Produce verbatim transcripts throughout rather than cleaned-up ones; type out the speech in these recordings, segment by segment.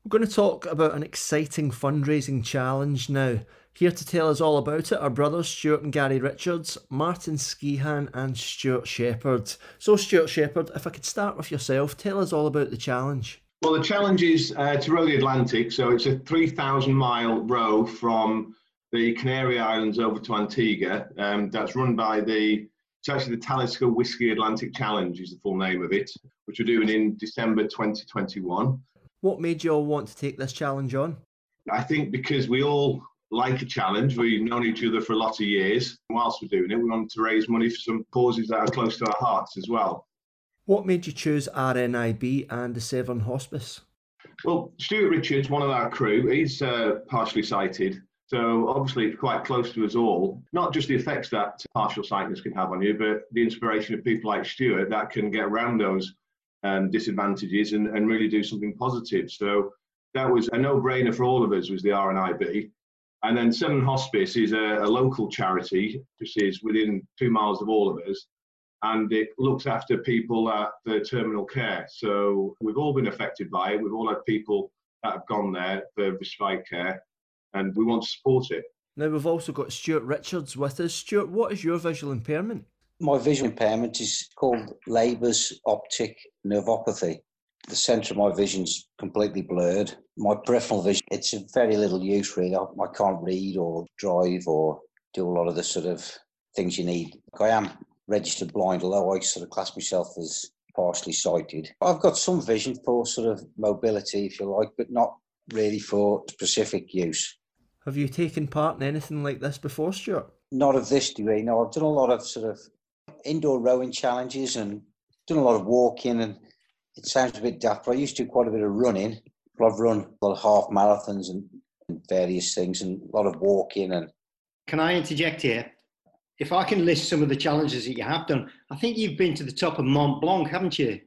We're going to talk about an exciting fundraising challenge now. Here to tell us all about it are brothers Stuart and Gary Richards, Martin Skehan and Stuart Shepherd. So Stuart Shepherd, if I could start with yourself, tell us all about the challenge. Well, the challenge is uh, to row the Atlantic. So it's a three thousand mile row from the Canary Islands over to Antigua. Um, that's run by the, it's actually the Talisker Whisky Atlantic Challenge is the full name of it, which we're doing in December twenty twenty-one. What made you all want to take this challenge on? I think because we all like a challenge, we've known each other for a lot of years. Whilst we're doing it, we wanted to raise money for some causes that are close to our hearts as well. What made you choose R N I B and the Severn Hospice? Well, Stuart Richards, one of our crew, he's uh, partially sighted. So obviously it's quite close to us all, not just the effects that partial sightedness can have on you, but the inspiration of people like Stuart that can get around those um, disadvantages and, and really do something positive. So that was a no-brainer for all of us, was the R N I B. And then Severn Hospice is a, a local charity, which is within two miles of all of us, and it looks after people at the terminal care. So we've all been affected by it. We've all had people that have gone there for respite care, and we want to support it. Now we've also got Stuart Richards with us. Stuart, what is your visual impairment? My visual impairment is called Leber's optic nervopathy. The centre of my vision's completely blurred. My peripheral vision, it's of very little use really. I, I can't read or drive or do a lot of the sort of things you need. I am registered blind, although I sort of class myself as partially sighted. I've got some vision for sort of mobility, if you like, but not really for specific use. Have you taken part in anything like this before, Stuart? Not of this degree, no. I've done a lot of sort of indoor rowing challenges and done a lot of walking, and it sounds a bit daft, but I used to do quite a bit of running. But I've run a lot of half marathons and, and various things, and a lot of walking. And can I interject here? If I can list some of the challenges that you have done, I think you've been to the top of Mont Blanc, haven't you?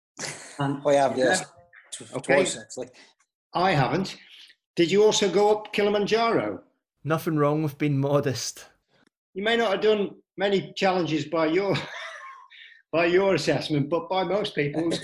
And I have, yes. Okay. Twice, actually. I haven't. Did you also go up Kilimanjaro? Nothing wrong with being modest. You may not have done many challenges by your by your assessment, but by most people's.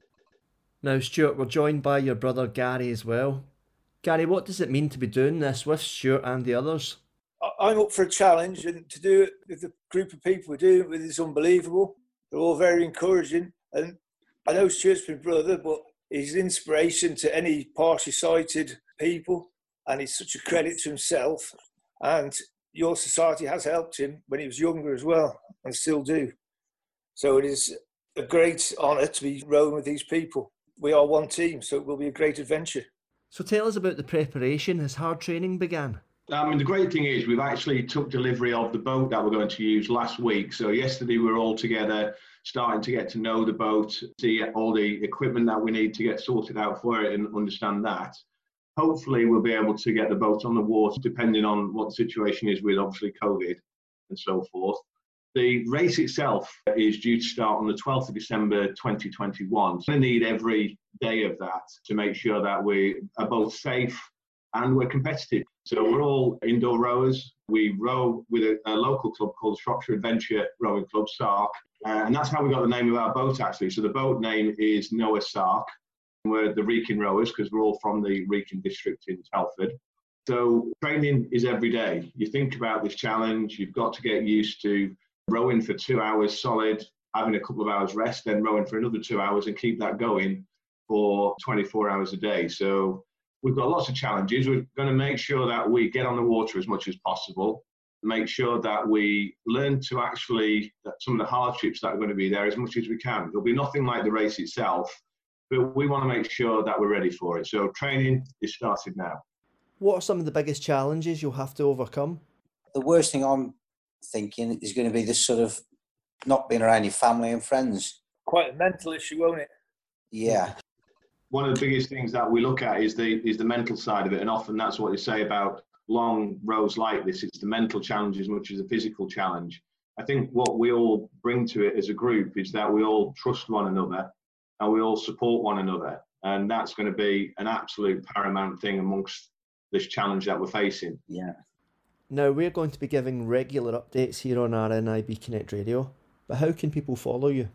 Now, Stuart, we're joined by your brother Gary as well. Gary, what does it mean to be doing this with Stuart and the others? I'm up for a challenge, and to do it with the group of people we're doing it with is unbelievable. They're all very encouraging, and I know Stuart's my brother, but he's an inspiration to any partially sighted people, and he's such a credit to himself. And your society has helped him when he was younger as well, and still do. So it is a great honour to be rowing with these people. We are one team, so it will be a great adventure. So tell us about the preparation. Has hard training began? I mean, the great thing is we've actually took delivery of the boat that we're going to use last week. So yesterday we were all together, starting to get to know the boat, see all the equipment that we need to get sorted out for it and understand that. Hopefully we'll be able to get the boat on the water, depending on what the situation is with obviously COVID and so forth. The race itself is due to start on the twelfth of December twenty twenty-one. So we need every day of that to make sure that we are both safe and we're competitive. So we're all indoor rowers. We row with a, a local club called Shropshire Adventure Rowing Club, S A R C. Uh, and that's how we got the name of our boat, actually. So the boat name is Noah S A R C. We're the Wrekin rowers because we're all from the Wrekin district in Telford. So training is every day. You think about this challenge, you've got to get used to rowing for two hours solid, having a couple of hours rest, then rowing for another two hours and keep that going for twenty-four hours a day. So we've got lots of challenges. We're going to make sure that we get on the water as much as possible, make sure that we learn to actually, that some of the hardships that are going to be there as much as we can. There'll be nothing like the race itself, but we want to make sure that we're ready for it. So training is started now. What are some of the biggest challenges you'll have to overcome? The worst thing I'm thinking is going to be this sort of not being around your family and friends. Quite a mental issue, won't it? Yeah. One of the biggest things that we look at is the is the mental side of it, and often that's what they say about long rows like this. It's the mental challenge as much as the physical challenge. I think what we all bring to it as a group is that we all trust one another and we all support one another, and that's going to be an absolute paramount thing amongst this challenge that we're facing. Yeah. Now, we're going to be giving regular updates here on R N I B Connect Radio, but how can people follow you?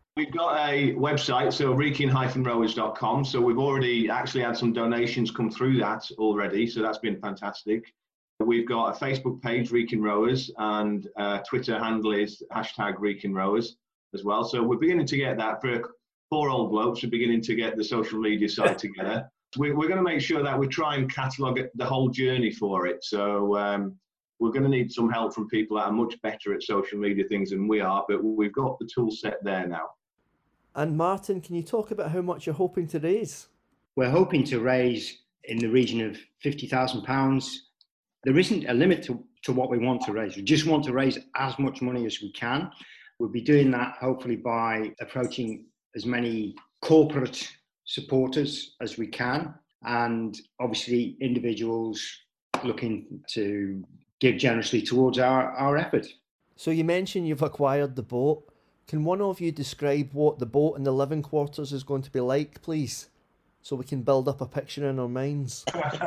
We've got a website, so wrekin dash rowers dot com. So we've already actually had some donations come through that already. So that's been fantastic. We've got a Facebook page, Wrekin Rowers, and uh, Twitter handle is hashtag Wrekin Rowers as well. So we're beginning to get that for four old blokes. We're beginning to get the social media site together. We're, we're going to make sure that we try and catalogue the whole journey for it. So um, we're going to need some help from people that are much better at social media things than we are, but we've got the tool set there now. And Martin, can you talk about how much you're hoping to raise? We're hoping to raise in the region of fifty thousand pounds. There isn't a limit to, to what we want to raise. We just want to raise as much money as we can. We'll be doing that hopefully by approaching as many corporate supporters as we can, and obviously individuals looking to give generously towards our, our effort. So you mentioned you've acquired the boat. Can one of you describe what the boat and the living quarters is going to be like, please? So we can build up a picture in our minds.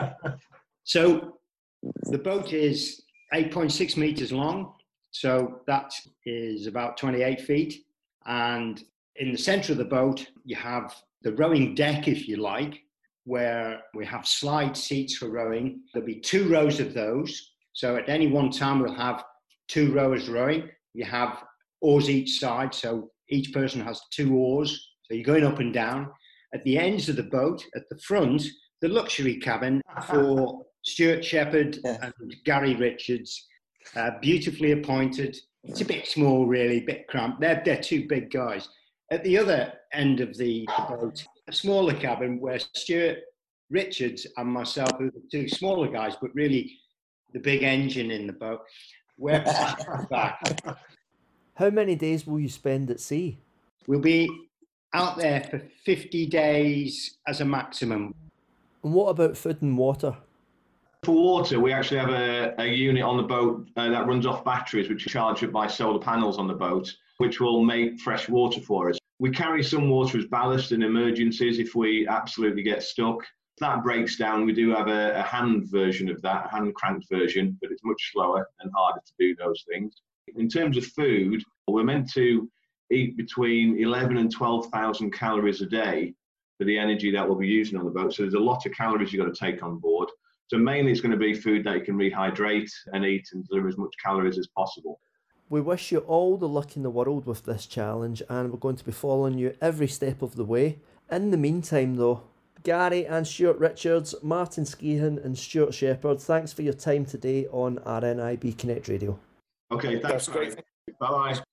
So the boat is eight point six metres long. So that is about twenty-eight feet. And in the centre of the boat, you have the rowing deck, if you like, where we have slide seats for rowing. There'll be two rows of those. So at any one time, we'll have two rowers rowing. You have oars each side. So each person has two oars. So you're going up and down. At the ends of the boat, at the front, the luxury cabin for Stuart Shepherd Yeah. and Gary Richards, uh, beautifully appointed. It's a bit small, really, a bit cramped. They're, they're two big guys. At the other end of the, the boat, a smaller cabin where Stuart Richards and myself, who are the two smaller guys, but really the big engine in the boat, we're back. How many days will you spend at sea? We'll be out there for fifty days as a maximum. And what about food and water? For water, we actually have a, a unit on the boat uh, that runs off batteries, which are charged up by solar panels on the boat, which will make fresh water for us. We carry some water as ballast in emergencies if we absolutely get stuck. If that breaks down, we do have a, a hand version of that, a hand cranked version, but it's much slower and harder to do those things. In terms of food, we're meant to eat between eleven and twelve thousand calories a day for the energy that we'll be using on the boat. So there's a lot of calories you've got to take on board. So mainly it's going to be food that you can rehydrate and eat and deliver as much calories as possible. We wish you all the luck in the world with this challenge, and we're going to be following you every step of the way. In the meantime though, Gary and Stuart Richards, Martin Skehan and Stuart Shepherd, thanks for your time today on R N I B Connect Radio. Okay, thanks. That's great. Bye-bye.